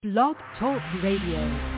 Blog Talk Radio.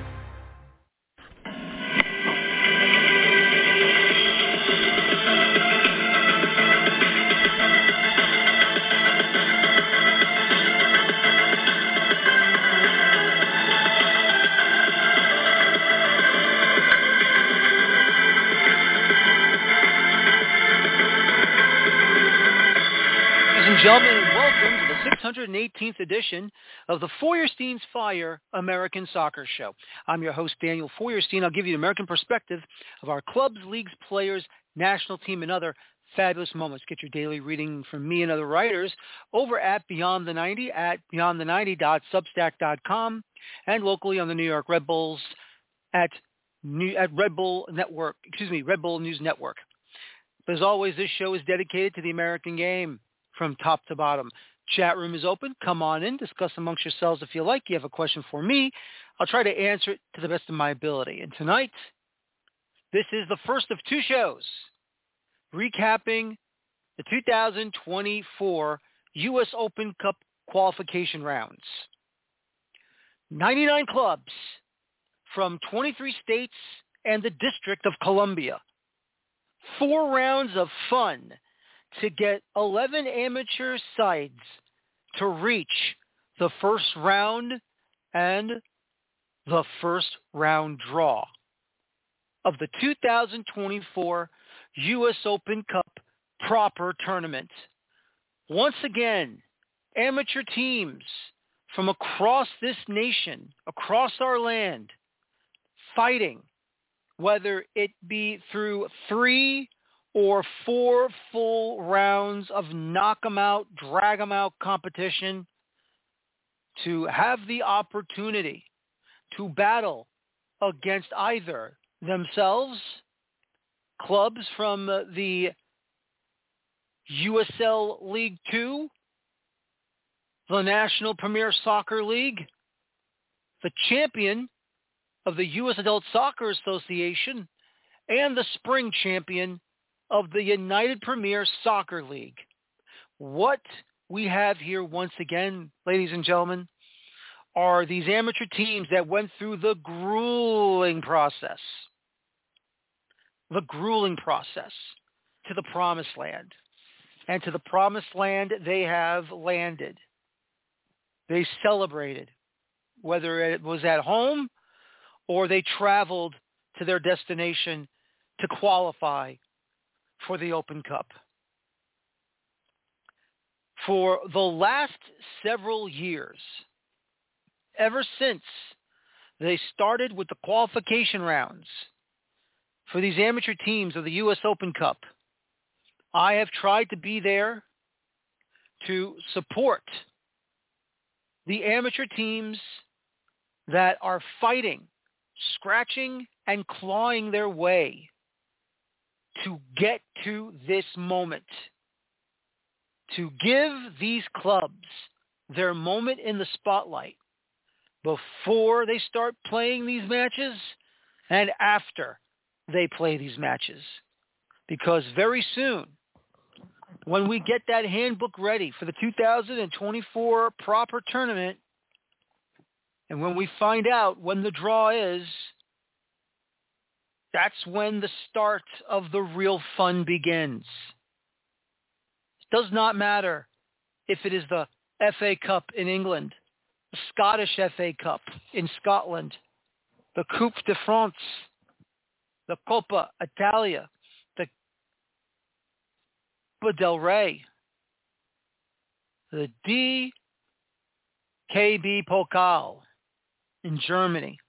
Gentlemen, and welcome to the 618th edition of the Feuerstein's Fire American Soccer Show. I'm your host, Daniel Feuerstein. I'll give you an American perspective of our clubs, leagues, players, national team, and other fabulous moments. Get your daily reading from me and other writers over at Beyond the 90 at beyondthe90.substack.com and locally on the New York Red Bulls at Red Bull News Network. But as always, this show is dedicated to the American game. From top to bottom. Chat room is open. Come on in. Discuss amongst yourselves if you like. You have a question for me. I'll try to answer it to the best of my ability. And tonight, this is the first of two shows recapping the 2024 U.S. Open Cup qualification rounds. 99 clubs from 23 states and the District of Columbia. 4 rounds of fun to get 11 amateur sides to reach the first round and the first round draw of the 2024 U.S. Open Cup proper tournament. Once again, amateur teams from across this nation, across our land, fighting, whether it be through 3 or 4 full rounds of knock 'em out, drag 'em out competition to have the opportunity to battle against either themselves, clubs from the USL League 2, the National Premier Soccer League, the champion of the U.S. Adult Soccer Association, and the spring champion of the United Premier Soccer League. What we have here once again, ladies and gentlemen, are these amateur teams that went through the grueling process to the promised land. And to the promised land they have landed. They celebrated, whether it was at home or they traveled to their destination to qualify for the Open Cup. For the last several years, ever since they started with the qualification rounds for these amateur teams of the U.S. Open Cup, I have tried to be there to support the amateur teams that are fighting, scratching, and clawing their way to get to this moment, to give these clubs their moment in the spotlight before they start playing these matches and after they play these matches. Because very soon, when we get that handbook ready for the 2024 proper tournament, and when we find out when the draw is, that's when the start of the real fun begins. It does not matter if it is the FA Cup in England, the Scottish FA Cup in Scotland, the Coupe de France, the Coppa Italia, the Copa del Rey, the DKB Pokal in Germany.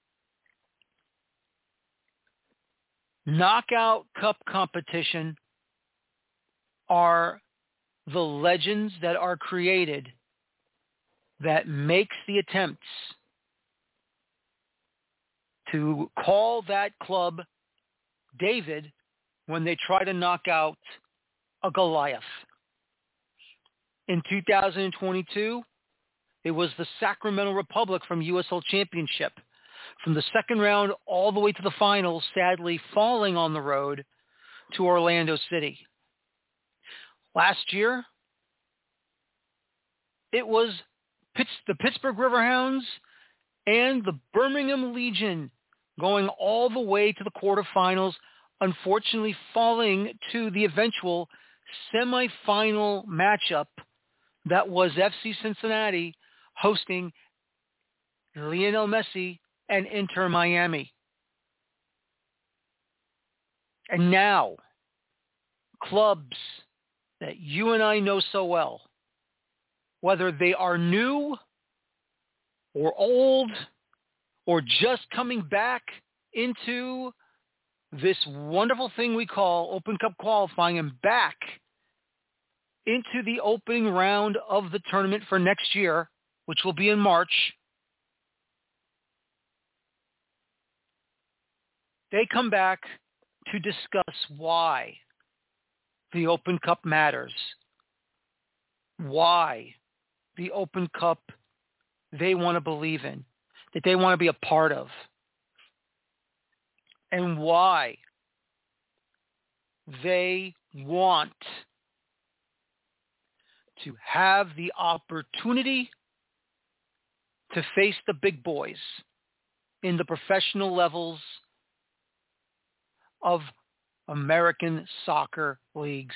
Knockout Cup competition are the legends that are created that makes the attempts to call that club David when they try to knock out a Goliath. In 2022, it was the Sacramento Republic from USL Championship. From the second round all the way to the finals, sadly falling on the road to Orlando City. Last year, it was the Pittsburgh Riverhounds and the Birmingham Legion going all the way to the quarterfinals, unfortunately falling to the eventual semifinal matchup that was FC Cincinnati hosting Lionel Messi and Inter Miami. And now, clubs that you and I know so well, whether they are new or old or just coming back into this wonderful thing we call Open Cup qualifying and back into the opening round of the tournament for next year, which will be in March, they come back to discuss why the Open Cup matters, why the Open Cup they want to believe in, that they want to be a part of, and why they want to have the opportunity to face the big boys in the professional levels of American soccer leagues.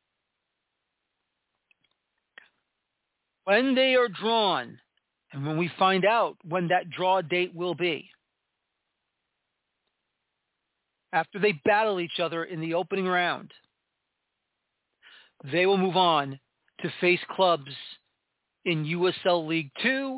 When they are drawn, and when we find out when that draw date will be, after they battle each other in the opening round, they will move on to face clubs in USL League 2,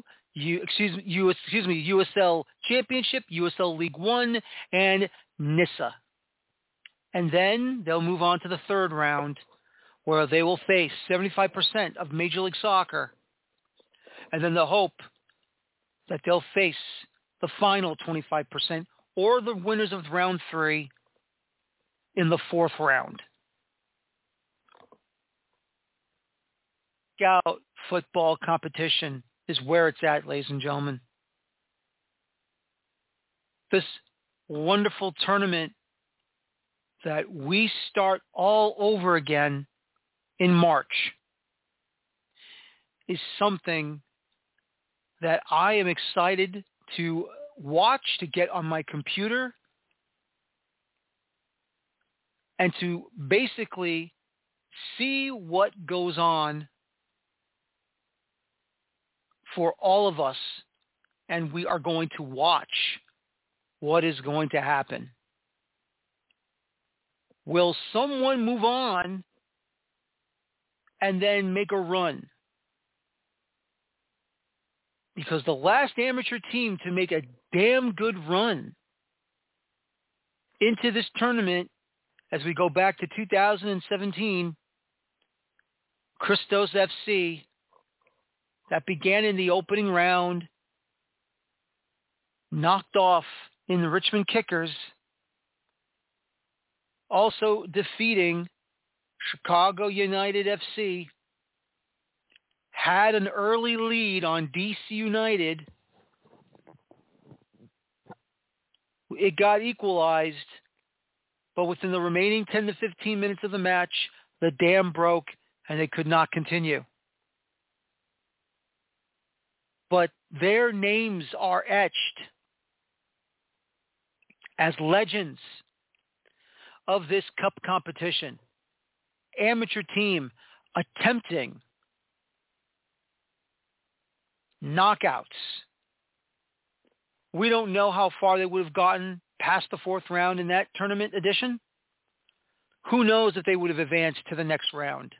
USL Championship, USL League 1, and NISA. And then they'll move on to the third round, where they will face 75% of Major League Soccer. And then they'll hope that they'll face the final 25% or the winners of round 3 in the fourth round. Scout football competition is where it's at, ladies and gentlemen. This wonderful tournament that we start all over again in March is something that I am excited to watch, to get on my computer, and to basically see what goes on for all of us, and we are going to watch what is going to happen. Will someone move on and then make a run? Because the last amateur team to make a damn good run into this tournament, as we go back to 2017, Christos FC, that began in the opening round, knocked off in the Richmond Kickers, also defeating Chicago United FC, had an early lead on DC United. It got equalized, but within the remaining 10 to 15 minutes of the match, the dam broke and they could not continue. But their names are etched as legends of this cup competition. Amateur team attempting knockouts. We don't know how far they would have gotten past the fourth round in that tournament edition. Who knows if they would have advanced to the next round?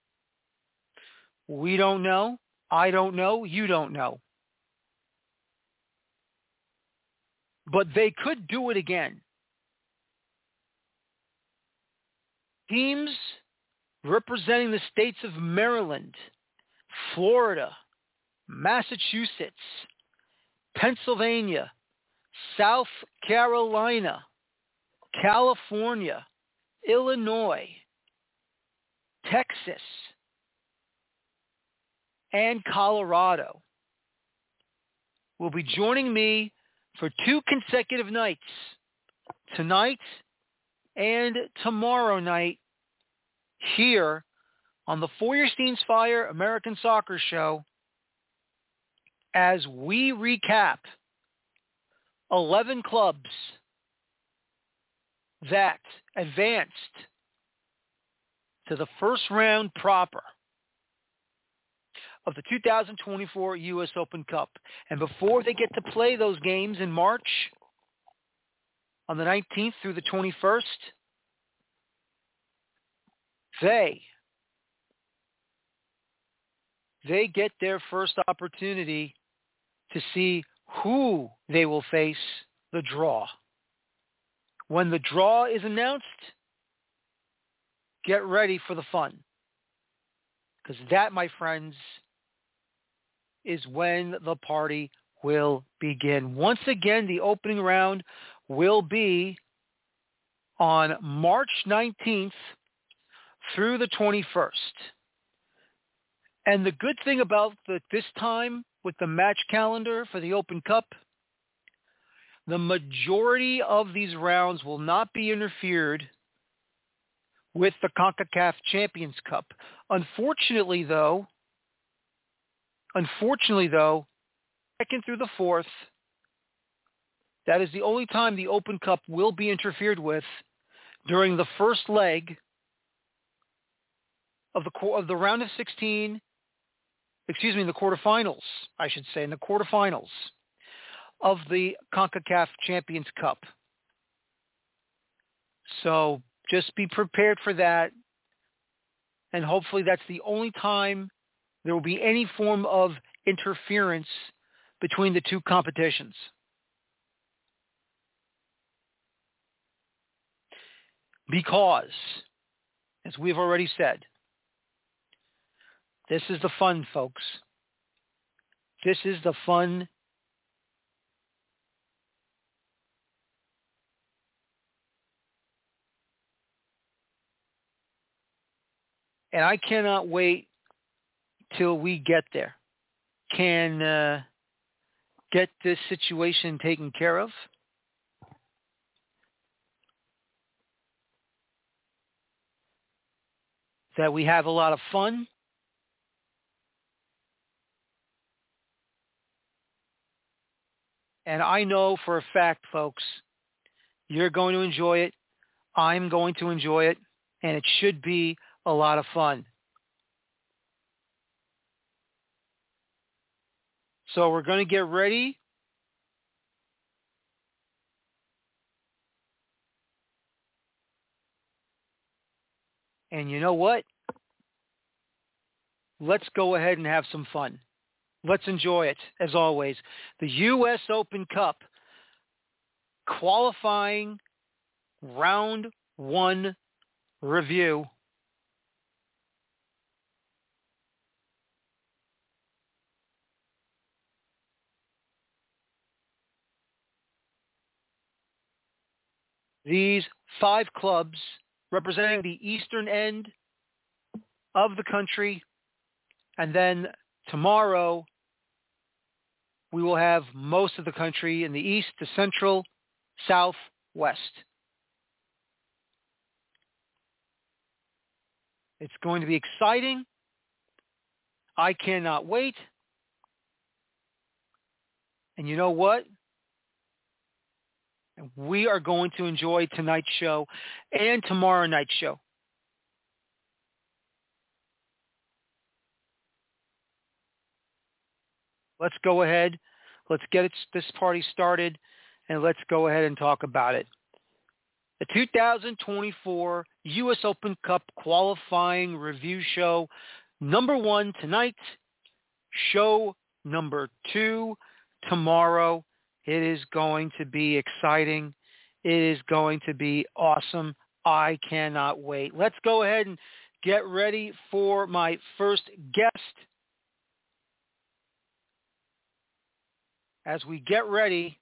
We don't know. I don't know. You don't know. But they could do it again. Teams representing the states of Maryland, Florida, Massachusetts, Pennsylvania, South Carolina, California, Illinois, Texas, and Colorado will be joining me for 2 consecutive nights, tonight and tomorrow night, here on the Feuerstein's Fire American Soccer Show, as we recap 11 clubs that advanced to the first round proper of the 2024 U.S. Open Cup. And before they get to play those games in March, on the 19th through the 21st, they get their first opportunity to see who they will face the draw. When the draw is announced, get ready for the fun. Because that, my friends, is when the party will begin. Once again, the opening round will be on March 19th through the 21st. And the good thing about this time with the match calendar for the Open Cup, the majority of these rounds will not be interfered with the CONCACAF Champions Cup. Unfortunately, though, second through the fourth, that is the only time the Open Cup will be interfered with during the first leg of the round of 16, in the quarterfinals, I should say, in the quarterfinals of the CONCACAF Champions Cup. So just be prepared for that, and hopefully that's the only time there will be any form of interference between the two competitions. Because, as we've already said, this is the fun, folks. This is the fun. And I cannot wait till we get there. Can get this situation taken care of. That we have a lot of fun. And I know for a fact, folks, you're going to enjoy it. I'm going to enjoy it. And it should be a lot of fun. So we're going to get ready. And you know what? Let's go ahead and have some fun. Let's enjoy it, as always. The U.S. Open Cup qualifying round 1 review. These 5 clubs representing the eastern end of the country. And then tomorrow, we will have most of the country in the east, the central, south, west. It's going to be exciting. I cannot wait. And you know what? We are going to enjoy tonight's show and tomorrow night's show. Let's go ahead. Let's get this party started, and let's go ahead and talk about it. The 2024 U.S. Open Cup qualifying review show, number 1 tonight, show number 2 tomorrow. It is going to be exciting. It is going to be awesome. I cannot wait. Let's go ahead and get ready for my first guest. As we get ready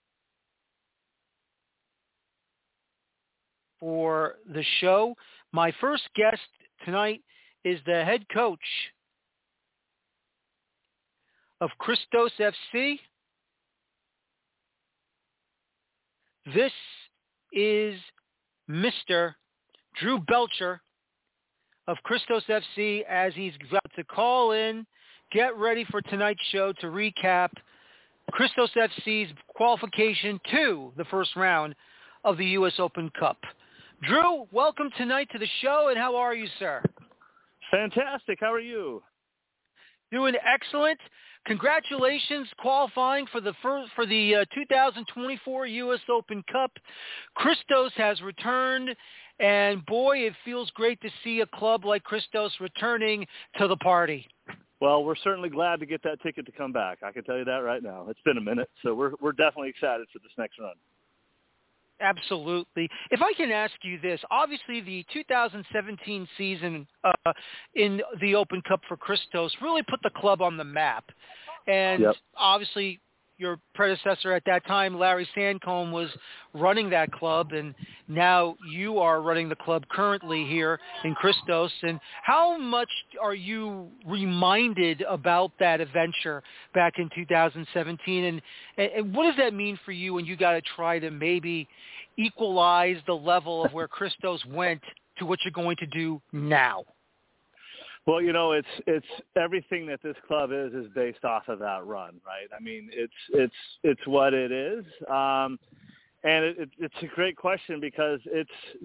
for the show, my first guest tonight is the head coach of Christos FC. This is Mr. Drew Belcher of Christos FC as he's about to call in, get ready for tonight's show to recap Christos FC's qualification to the first round of the U.S. Open Cup. Drew, welcome tonight to the show, and how are you, sir? Fantastic. How are you? Doing excellent. Congratulations qualifying for the 2024 U.S. Open Cup. Christos has returned, and boy, it feels great to see a club like Christos returning to the party. Well, we're certainly glad to get that ticket to come back. I can tell you that right now. It's been a minute, so we're definitely excited for this next run. Absolutely. If I can ask you this, obviously the 2017 season in the Open Cup for Christos really put the club on the map. And obviously your predecessor at that time, Larry Sandcombe, was running that club, and now you are running the club currently here in Christos. And how much are you reminded about that adventure back in 2017? And what does that mean for you when you got to try to maybe equalize the level of where Christos went to what you're going to do now? Well, you know, it's everything that this club is based off of that run, right? I mean, it's what it is, and it's a great question because it's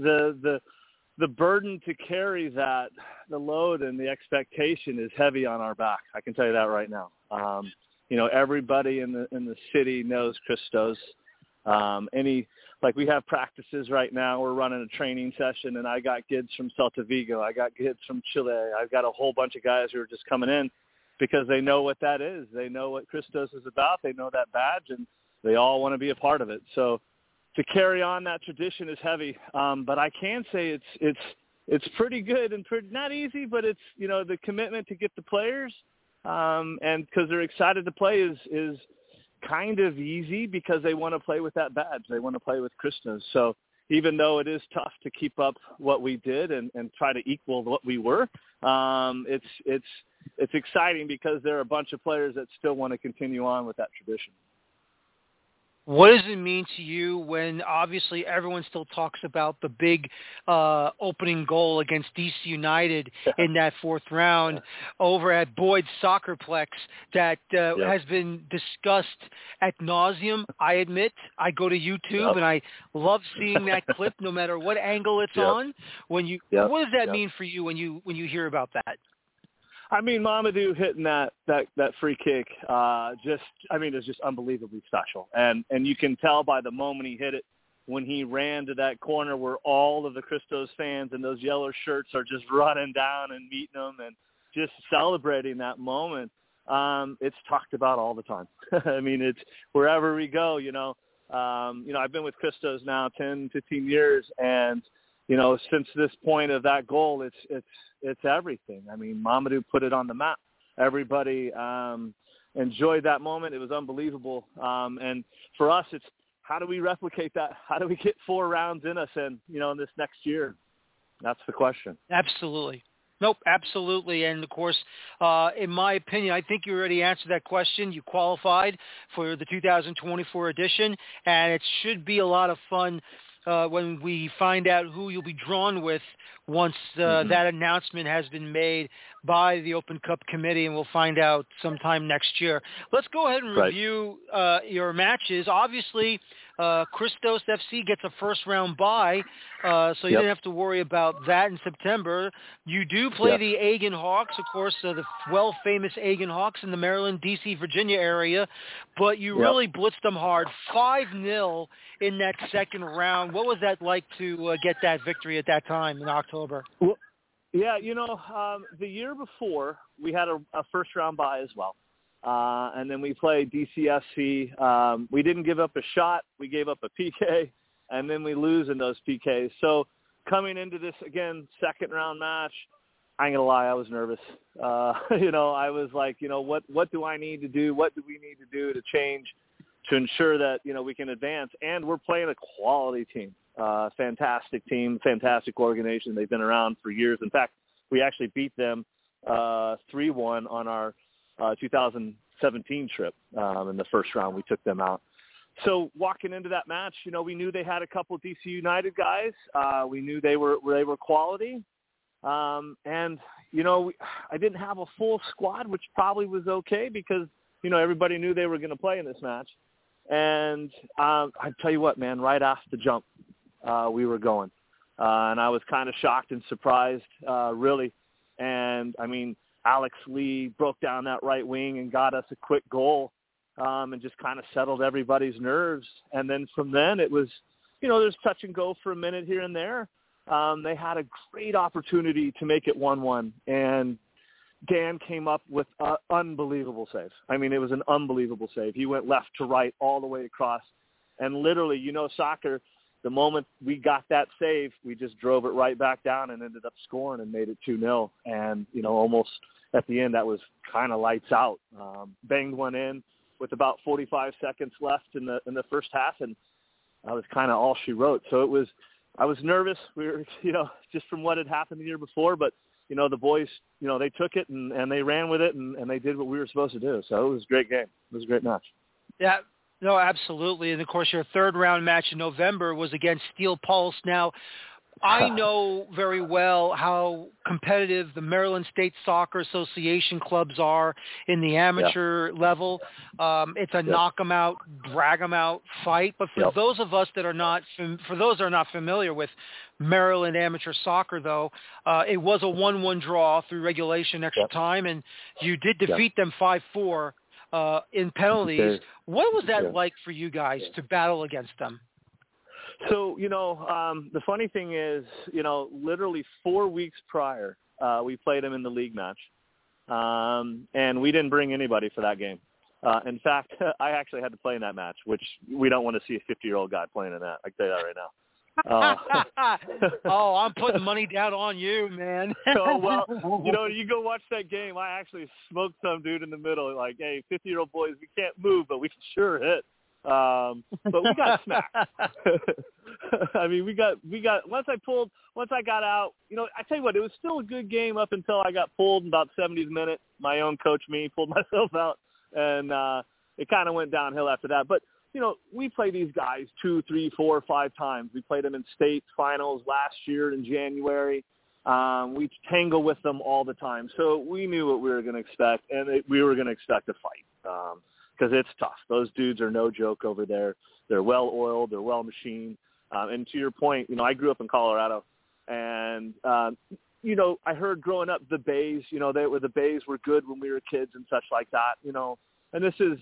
the burden to carry that, the load and the expectation is heavy on our back. I can tell you that right now. You know, everybody in the city knows Christos. Like we have practices right now. We're running a training session, and I got kids from Celta Vigo. I got kids from Chile. I've got a whole bunch of guys who are just coming in because they know what that is. They know what Christos is about. They know that badge, and they all want to be a part of it. So to carry on that tradition is heavy. But I can say it's pretty good and pretty not easy, but it's, you know, the commitment to get the players and because they're excited to play is kind of easy because they want to play with that badge. They want to play with Christos. So even though it is tough to keep up what we did and try to equal what we were, it's exciting because there are a bunch of players that still want to continue on with that tradition. What does it mean to you when obviously everyone still talks about the big opening goal against DC United in that fourth round over at Boyd's Soccerplex that has been discussed ad nauseum? I admit, I go to YouTube and I love seeing that clip no matter what angle it's on. When you, what does that mean for you when you hear about that? I mean, Mamadou hitting that free kick, it's just unbelievably special. And you can tell by the moment he hit it, when he ran to that corner where all of the Christos fans in those yellow shirts are just running down and meeting him and just celebrating that moment. It's talked about all the time. I mean, it's wherever we go, I've been with Christos now 10, 15 years, and you know, since this point of that goal, it's everything. I mean, Mamadou put it on the map. Everybody enjoyed that moment. It was unbelievable. And for us, it's how do we replicate that? How do we get 4 rounds in us in this next year? That's the question. Absolutely. Nope, absolutely. And, of course, in my opinion, I think you already answered that question. You qualified for the 2024 edition, and it should be a lot of fun when we find out who you'll be drawn with once that announcement has been made by the Open Cup Committee, and we'll find out sometime next year. Let's go ahead and review your matches. Obviously, Christos FC gets a first-round bye, so you didn't have to worry about that in September. You do play the Aiken Hawks, of course, the well-famous Aiken Hawks in the Maryland, D.C., Virginia area, but you really blitzed them hard, 5-0 in that second round. What was that like to get that victory at that time in October? Well, yeah, the year before, we had a first-round bye as well. And then we played DCFC. We didn't give up a shot. We gave up a PK, and then we lose in those PKs. So coming into this, again, second-round match, I ain't going to lie, I was nervous. I was like, what do I need to do? What do we need to do to change to ensure that, we can advance? And we're playing a quality team, fantastic team, fantastic organization. They've been around for years. In fact, we actually beat them 3-1 on our 2017 trip. In the first round, we took them out. So walking into that match, we knew they had a couple DC United guys. We knew they were quality. And, I didn't have a full squad, which probably was okay because everybody knew they were going to play in this match. And I tell you what, man, right off the jump, we were going. And I was kind of shocked and surprised, really. And, I mean, Alex Lee broke down that right wing and got us a quick goal, and just kind of settled everybody's nerves. And then from then it was, there's touch and go for a minute here and there. They had a great opportunity to make it 1-1, and Dan came up with an unbelievable save. I mean, it was an unbelievable save. He went left to right all the way across. And literally, soccer, the moment we got that save, we just drove it right back down and ended up scoring and made it 2-0. And, almost at the end, that was kind of lights out. Banged one in with about 45 seconds left in the first half, and that was kind of all she wrote. So I was nervous. We were, just from what had happened the year before, but the boys, they took it and they ran with it and they did what we were supposed to do. So it was a great game. It was a great match. Yeah, no, absolutely. And, of course, your third round match in November was against Steel Pulse. Now, I know very well how competitive the Maryland State Soccer Association clubs are in the amateur level. It's a knock 'em out, drag 'em out fight. But for those of us that are not familiar with Maryland amateur soccer, though, it was a 1-1 draw through regulation extra time, and you did defeat them 5-4 in penalties. What was that like for you guys to battle against them? So, the funny thing is, literally 4 weeks prior, we played them in the league match, and we didn't bring anybody for that game. In fact, I actually had to play in that match, which we don't want to see a 50-year-old guy playing in that. I can tell you that right now. Oh, I'm putting money down on you, man. So, well, you go watch that game. I actually smoked some dude in the middle, like, hey, 50-year-old boys, we can't move, but we can sure hit. But we got smacked. I mean, we got, once I got out, I tell you what, it was still a good game up until I got pulled in about 70th minute. My own coach, pulled myself out, and it kind of went downhill after that. But, we play these guys 2, 3, 4, 5 times. We played them in state finals last year in January. We tangle with them all the time. So we knew what we were going to expect, and we were going to expect a fight. Because it's tough. Those dudes are no joke over there. They're well-oiled. They're well-machined. And to your point, I grew up in Colorado. And, I heard growing up the Bays, the Bays were good when we were kids and such like that, And this is,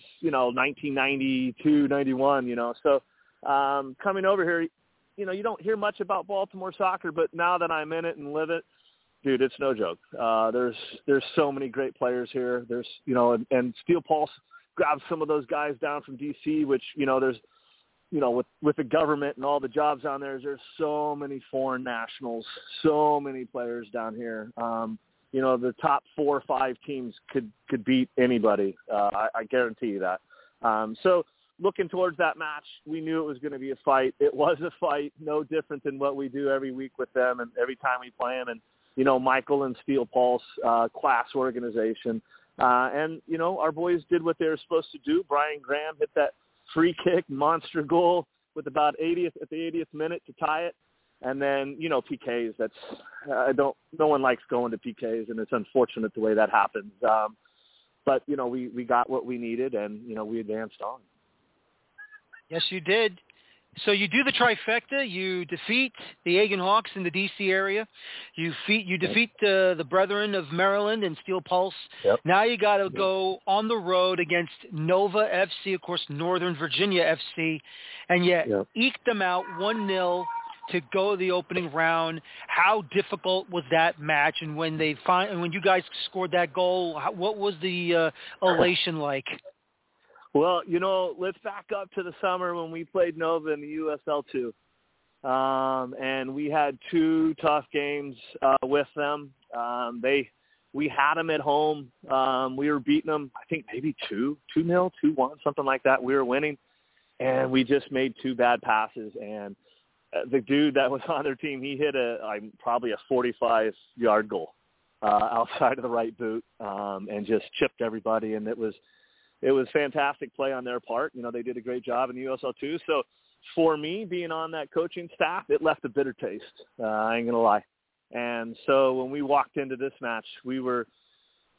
1992, 91, So coming over here, you don't hear much about Baltimore soccer. But now that I'm in it and live it, dude, it's no joke. There's so many great players here. There's, and Steel Pulse grab some of those guys down from DC, which, there's, with the government and all the jobs down there's so many foreign nationals, so many players down here. The top 4 or 5 teams could beat anybody. I guarantee you that. So looking towards that match, we knew it was going to be a fight. It was a fight, no different than what we do every week with them and every time we play them. And, Michael and Steel Pulse, class organization. And, our boys did what they were supposed to do. Brian Graham hit that free kick monster goal with about at the 80th minute to tie it. And then, PKs, no one likes going to PKs, and it's unfortunate the way that happens. But, we got what we needed, and, we advanced on. Yes, you did. So you do the trifecta. You defeat the Egan Hawks in the D.C. area. You defeat the Brethren of Maryland and Steel Pulse. Yep. Now you got to go on the road against Nova FC, of course, Northern Virginia FC, and yet eke them out 1-0 to go the opening round. How difficult was that match? And when you guys scored that goal, what was the elation like? Well, let's back up to the summer when we played Nova in the USL2. And we had 2 tough games with them. We had them at home. We were beating them, I think maybe 2-0, 2-1, something like that. We were winning, and we just made 2 bad passes. And the dude that was on their team, he hit probably a 45-yard goal outside of the right boot and just chipped everybody. And it was fantastic play on their part. They did a great job in the USL too. So for me, being on that coaching staff, it left a bitter taste. I ain't going to lie. And so when we walked into this match, we were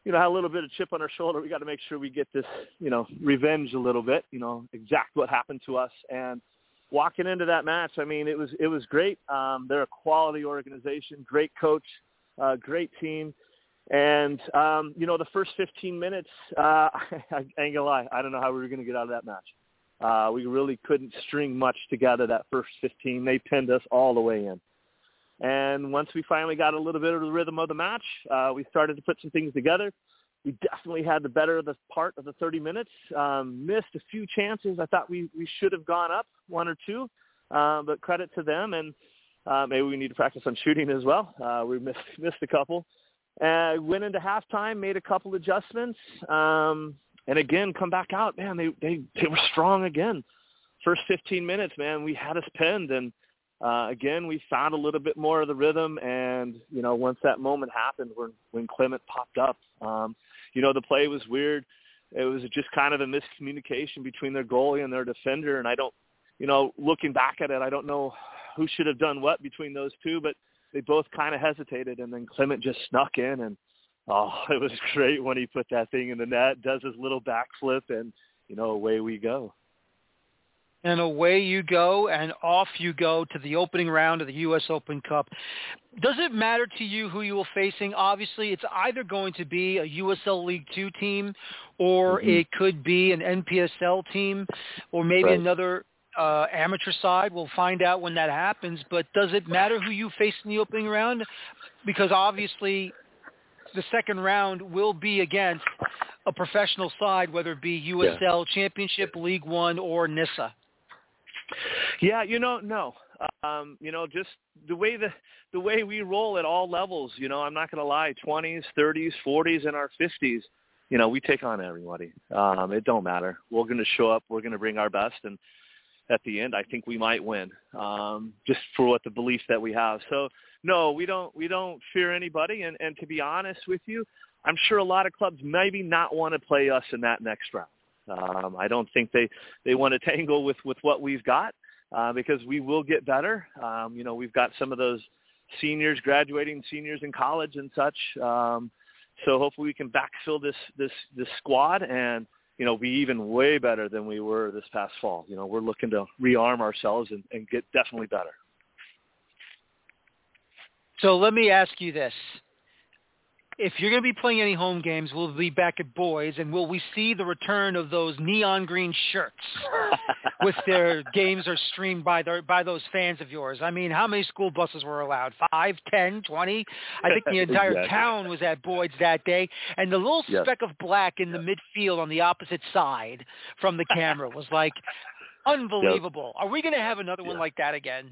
had a little bit of chip on our shoulder. We got to make sure we get this, revenge a little bit, exact what happened to us. And walking into that match, I mean, it was great. They're a quality organization, great coach, great team. And, the first 15 minutes, I ain't gonna lie, I don't know how we were going to get out of that match. We really couldn't string much together that first 15. They pinned us all the way in. And once we finally got a little bit of the rhythm of the match, we started to put some things together. We definitely had the better of the part of the 30 minutes, missed a few chances. I thought we should have gone up one or two, but credit to them. And maybe we need to practice on shooting as well. We missed a couple. Went into halftime, made a couple adjustments, and again, come back out. Man, they were strong again. First 15 minutes, man, we had us pinned. And again, we found a little bit more of the rhythm, and, once that moment happened when Clement popped up, the play was weird. It was just kind of a miscommunication between their goalie and their defender, and I don't, looking back at it, I don't know who should have done what between those two, but they both kind of hesitated, and then Clement just snuck in, and, it was great when he put that thing in the net, does his little backflip, and, away we go. And away you go, and off you go to the opening round of the U.S. Open Cup. Does it matter to you who you are facing? Obviously, it's either going to be a USL League Two team, or it could be an NPSL team, or maybe another amateur side. We'll find out when that happens. But does it matter who you face in the opening round? Because obviously the second round will be against a professional side, whether it be USL Championship, League One, or NISA. Yeah, no. Just the way we roll at all levels, I'm not going to lie, 20s, 30s, 40s, and our 50s, we take on everybody. It don't matter. We're going to show up. We're going to bring our best. And at the end, I think we might win, just for what the belief that we have. So, no, we don't fear anybody. And to be honest with you, I'm sure a lot of clubs maybe not want to play us in that next round. I don't think they want to tangle with what we've got, because we will get better. We've got some of those graduating seniors in college and such. So hopefully we can backfill this squad and, be even way better than we were this past fall. We're looking to rearm ourselves and get definitely better. So let me ask you this. If you're going to be playing any home games, we'll be back at Boys, and will we see the return of those neon green shirts with their games are streamed by those fans of yours? I mean, how many school buses were allowed? 5, 10, 20? I think the entire town was at Boyd's that day, and the little speck of black in the midfield on the opposite side from the camera was like unbelievable. Are we going to have another one like that again?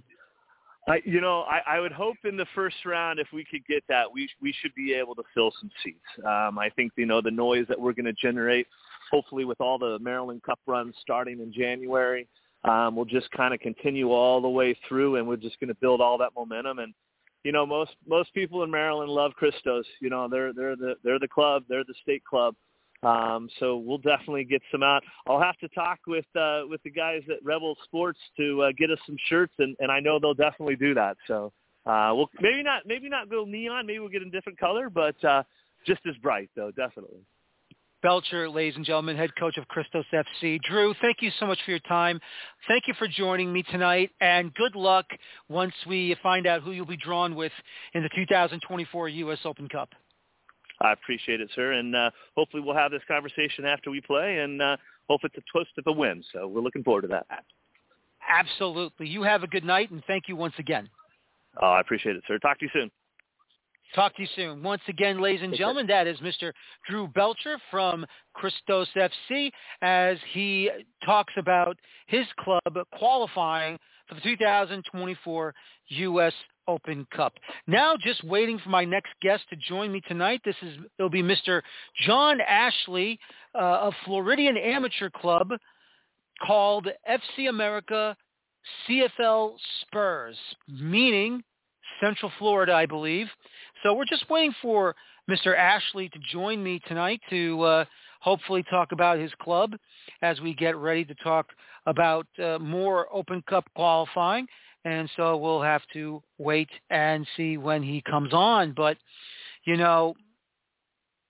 I would hope in the first round, if we could get that, we should be able to fill some seats. I think, the noise that we're going to generate, hopefully with all the Maryland Cup runs starting in January, we'll just kind of continue all the way through, and we're just going to build all that momentum. And, most people in Maryland love Christos. They're the club, they're the state club. So we'll definitely get some out. I'll have to talk with the guys at Rebel Sports to get us some shirts, and I know they'll definitely do that. So we'll maybe not go neon, maybe we'll get a different color, but just as bright though, definitely. Belcher, ladies and gentlemen, head coach of Christos FC. Drew, thank you so much for your time. Thank you for joining me tonight, and good luck once we find out who you'll be drawn with in the 2024 U.S. Open Cup. I appreciate it, sir, and hopefully we'll have this conversation after we play, and hope it's a twist of a win. So we're looking forward to that. Absolutely. You have a good night, and thank you once again. Oh, I appreciate it, sir. Talk to you soon. Talk to you soon. Once again, ladies and gentlemen, that is Mr. Drew Belcher from Christos FC as he talks about his club qualifying for the 2024 U.S. Open Cup. Now just waiting for my next guest to join me tonight. It'll be Mr. John Ashley of Floridian Amateur Club called FC America CFL Spurs, meaning Central Florida, I believe. So we're just waiting for Mr. Ashley to join me tonight to hopefully talk about his club as we get ready to talk about more Open Cup qualifying. And so we'll have to wait and see when he comes on. But,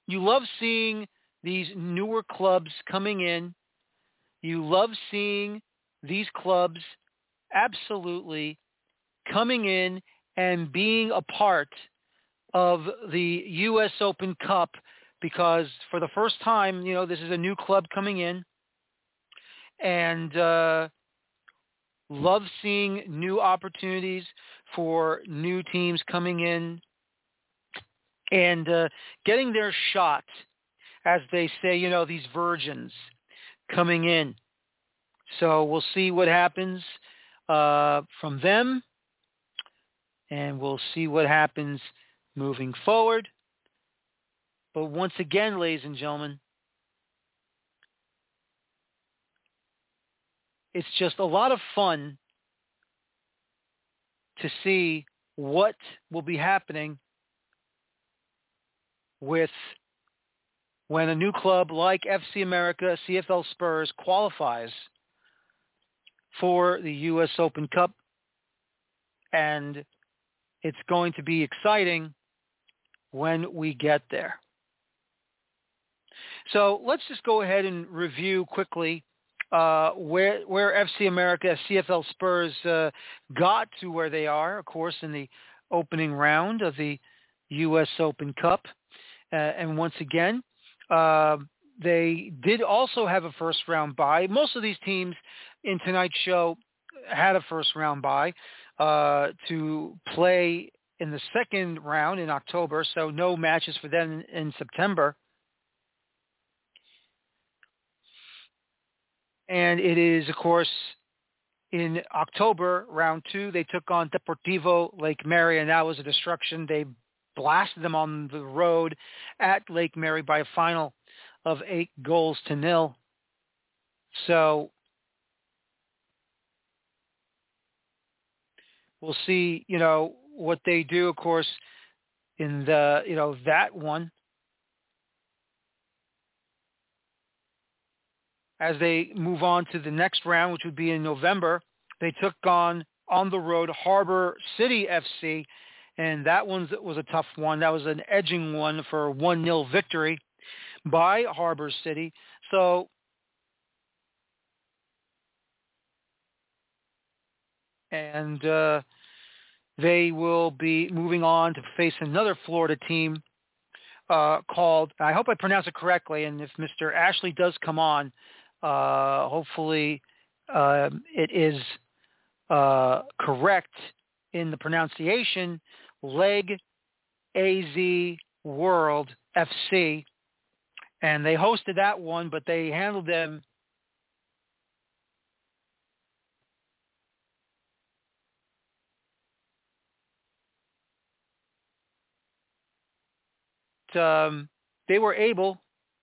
You love seeing these newer clubs coming in. You love seeing these clubs absolutely coming in and being a part of the U.S. Open Cup, because for the first time, this is a new club coming in, and love seeing new opportunities for new teams coming in and getting their shot, as they say, these virgins coming in. So we'll see what happens from them, and we'll see what happens moving forward. But once again, ladies and gentlemen, it's just a lot of fun to see what will be happening with when a new club like FC America, CFL Spurs, qualifies for the U.S. Open Cup. And it's going to be exciting when we get there. So let's just go ahead and review quickly where FC America, CFL Spurs got to where they are, of course, in the opening round of the U.S. Open Cup. And once again, they did also have a first-round bye. Most of these teams in tonight's show had a first-round bye to play in the second round in October, so no matches for them in September. And it is, of course, in October, round 2, they took on Deportivo Lake Mary, and that was a destruction. They blasted them on the road at Lake Mary by a final of 8-0. So we'll see, what they do, of course, in the, that one. As they move on to the next round, which would be in November, they took on the road Harbor City FC, and that one was a tough one. That was an edging one for a 1-0 victory by Harbor City. So and they will be moving on to face another Florida team called, I hope I pronounce it correctly, and if Mr. Ashley does come on, hopefully it is correct in the pronunciation, Leg AZ World FC. And they hosted that one, but they handled them they were able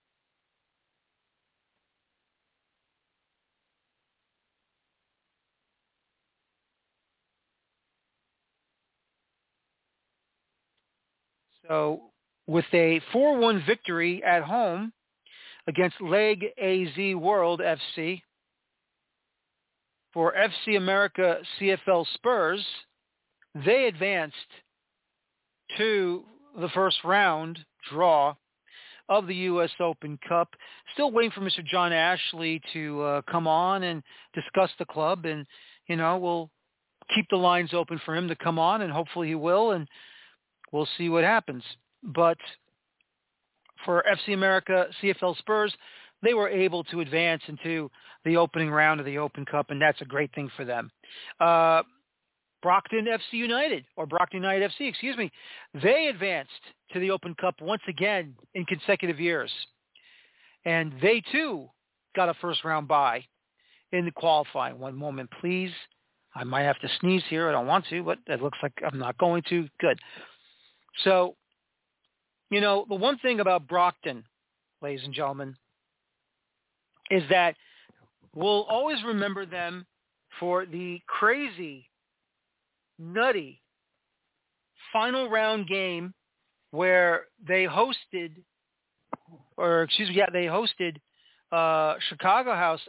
with a 4-1 victory at home against Leg AZ World FC for FC America CFL Spurs, they advanced to the first round draw of the U.S. Open Cup. Still waiting for Mr. John Ashley to come on and discuss the club, and we'll keep the lines open for him to come on, and hopefully he will, and we'll see what happens. But for FC America CFL Spurs, they were able to advance into the opening round of the Open Cup, and that's a great thing for them. Brockton United, FC, they advanced to the Open Cup once again in consecutive years. And they, too, got a first-round bye in the qualifying. One moment, please. I might have to sneeze here. I don't want to, but it looks like I'm not going to. Good. So, the one thing about Brockton, ladies and gentlemen, is that we'll always remember them for the crazy, nutty final round game where they hosted Chicago House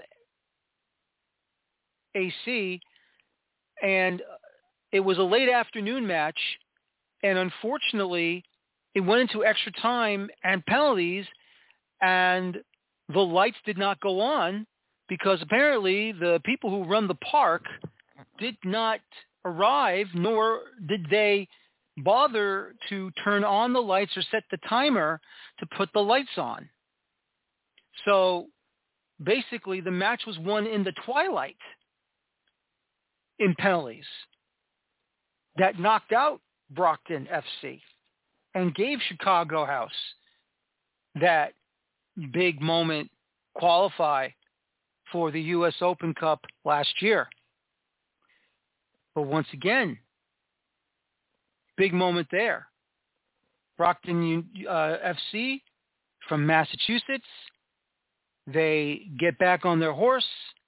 AC, and it was a late afternoon match, and unfortunately it went into extra time and penalties, and the lights did not go on because apparently the people who run the park did not arrive, nor did they bother to turn on the lights or set the timer to put the lights on. So basically the match was won in the twilight in penalties. That knocked out Brockton FC and gave Chicago House that big moment qualify for the U.S. Open Cup last year. But once again, big moment there. Brockton FC from Massachusetts, they get back on their horse,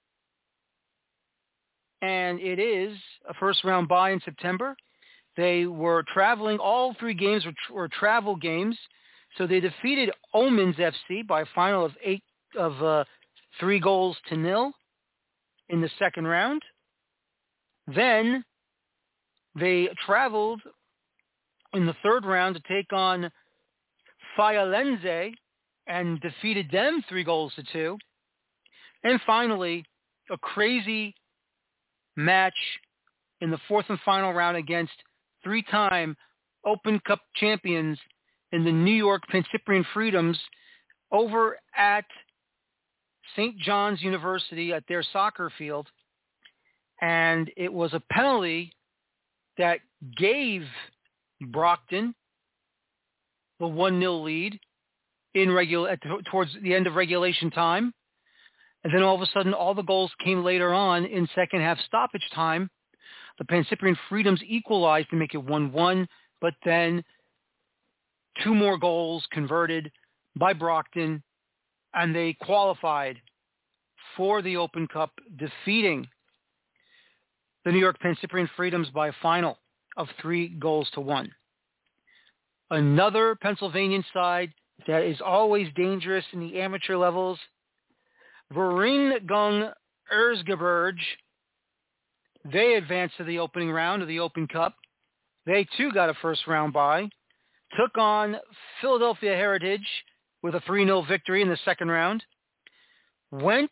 and it is a first-round bye in September. They were traveling. All three games were travel games, so they defeated Omens FC by a final of 3-0 in the second round. Then they traveled in the third round to take on Fialenze and defeated them 3-2. And finally, a crazy match in the fourth and final round against three-time Open Cup champions in the New York Pencyprian Freedoms over at St. John's University at their soccer field. And it was a penalty that gave Brockton the 1-0 lead towards the end of regulation time. And then all of a sudden, all the goals came later on in second half stoppage time. The Pencyprian Freedoms equalized to make it 1-1, but then 2 more goals converted by Brockton, and they qualified for the Open Cup, defeating the New York Pencyprian Freedoms by a final of 3-1. Another Pennsylvanian side that is always dangerous in the amateur levels, Vereinigung Erzgebirge. They advanced to the opening round of the Open Cup. They too got a first round bye. Took on Philadelphia Heritage with a 3-0 victory in the second round. Went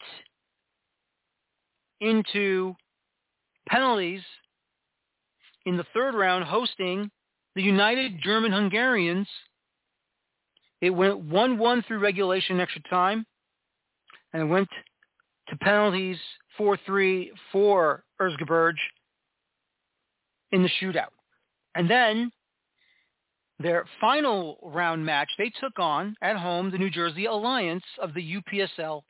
into penalties in the third round, hosting the United German Hungarians. It went 1-1 through regulation extra time, and went to penalties 4-3 for Erzgebirge in the shootout. And then their final round match, they took on, at home, the New Jersey Alliance of the UPSL.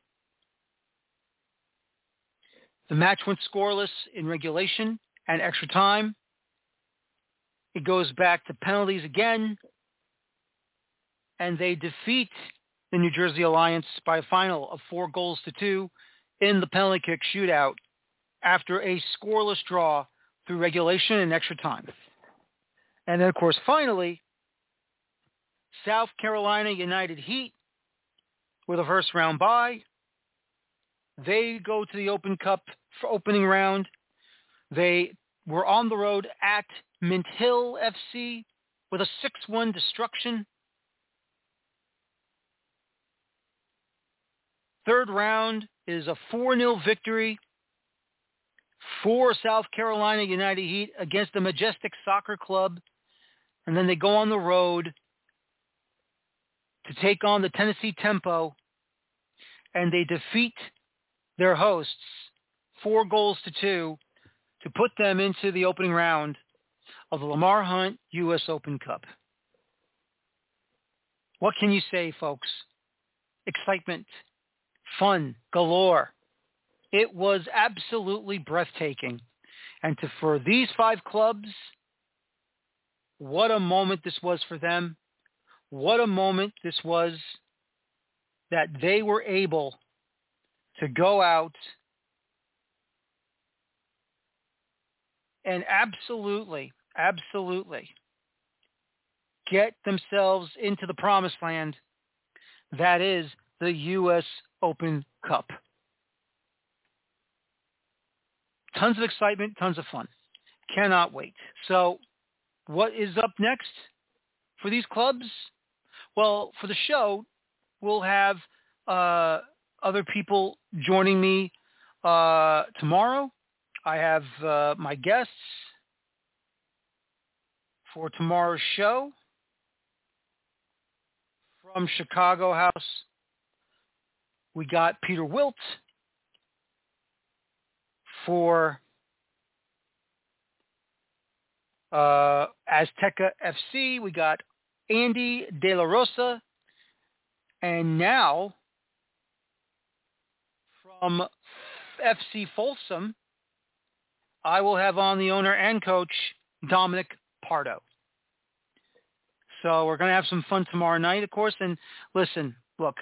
The match went scoreless in regulation and extra time. It goes back to penalties again, and they defeat the New Jersey Alliance by a final of 4-2 in the penalty kick shootout after a scoreless draw through regulation and extra time. And then, of course, finally, South Carolina United Heat with a first round bye. They go to the Open Cup for opening round. They were on the road at Mint Hill FC with a 6-1 destruction. Third round is a 4-0 victory for South Carolina United Heat against the Majestic Soccer Club. And then they go on the road to take on the Tennessee Tempo, and they defeat their hosts 4-2 to put them into the opening round of the Lamar Hunt U.S. Open Cup. What can you say, folks? Excitement, fun galore. It was absolutely breathtaking. And for these 5 clubs, what a moment this was for them. What a moment this was that they were able to go out and absolutely get themselves into the promised land that is the U.S. Open Cup. Tons of excitement, tons of fun. Cannot wait. So what is up next for these clubs? Well, for the show, we'll have other people joining me tomorrow. I have my guests for tomorrow's show from Chicago House. We got Peter Wilt for Azteca FC. We got Andy De La Rosa. And now from FC Folsom, I will have on the owner and coach, Dominic Pardo. So we're going to have some fun tomorrow night, of course. And listen, look,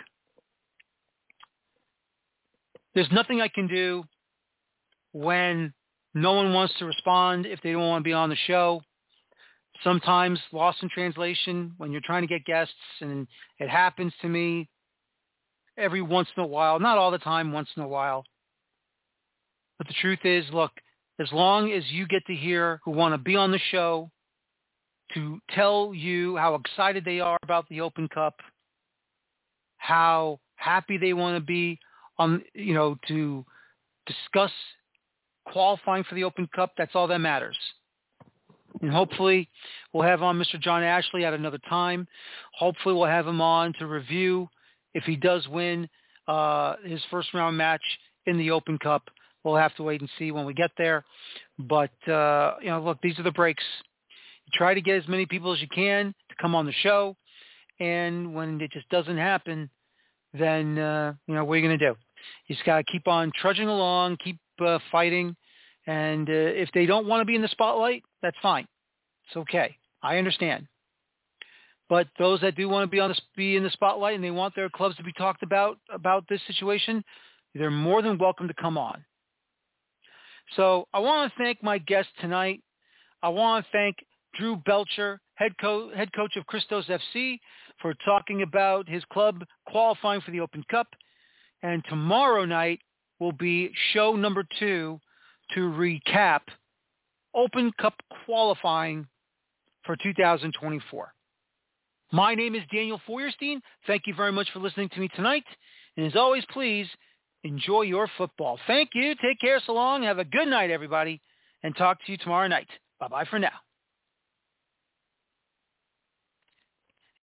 there's nothing I can do when no one wants to respond if they don't want to be on the show. Sometimes lost in translation when you're trying to get guests, and it happens to me every once in a while. Not all the time, once in a while. But the truth is, look, as long as you get to hear who want to be on the show to tell you how excited they are about the Open Cup, how happy they want to be on, to discuss qualifying for the Open Cup, that's all that matters. And hopefully we'll have on Mr. John Ashley at another time. Hopefully we'll have him on to review if he does win his first round match in the Open Cup. We'll have to wait and see when we get there. But, look, these are the breaks. You try to get as many people as you can to come on the show. And when it just doesn't happen, then, what are you going to do? You just got to keep on trudging along, keep fighting. And if they don't want to be in the spotlight, that's fine. It's okay. I understand. But those that do want to be in the spotlight and they want their clubs to be talked about this situation, they're more than welcome to come on. So I want to thank my guest tonight. I want to thank Drew Belcher, head coach of Christos FC, for talking about his club qualifying for the Open Cup. And tomorrow night will be show number 2 to recap Open Cup qualifying for 2024. My name is Daniel Feuerstein. Thank you very much for listening to me tonight. And as always, please enjoy your football. Thank you. Take care. So long. Have a good night, everybody. And talk to you tomorrow night. Bye-bye for now.